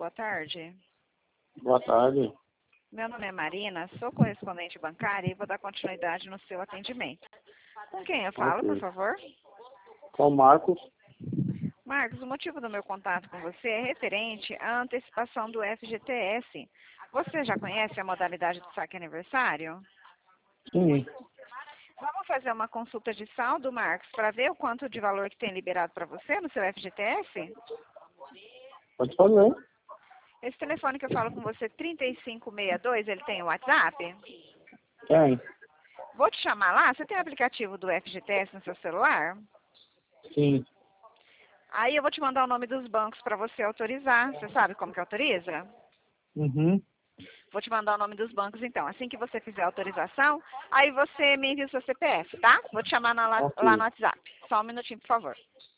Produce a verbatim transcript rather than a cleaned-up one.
boa tarde. Boa tarde. Meu nome é Marina, sou correspondente bancária e vou dar continuidade no seu atendimento. Com quem eu falo, Ok. por favor? Com o Marcos. Marcos, o motivo do meu contato com você é referente à antecipação do F G T S. Você já conhece a modalidade do saque aniversário? Sim. Vamos fazer uma consulta de saldo, Marcos, para ver o quanto de valor que tem liberado para você no seu F G T S? Pode fazer. Esse telefone que eu falo com você, trinta e cinco sessenta e dois, ele tem o WhatsApp? Tem. Vou te chamar lá. Você tem o aplicativo do F G T S no seu celular? Sim. Aí eu vou te mandar o nome dos bancos para você autorizar. Você sabe como que autoriza? Uhum. Vou te mandar o nome dos bancos, então. Assim que você fizer a autorização, aí você me envia o seu C P F, tá? Vou te chamar na- lá Ok. no WhatsApp. Só um minutinho, por favor.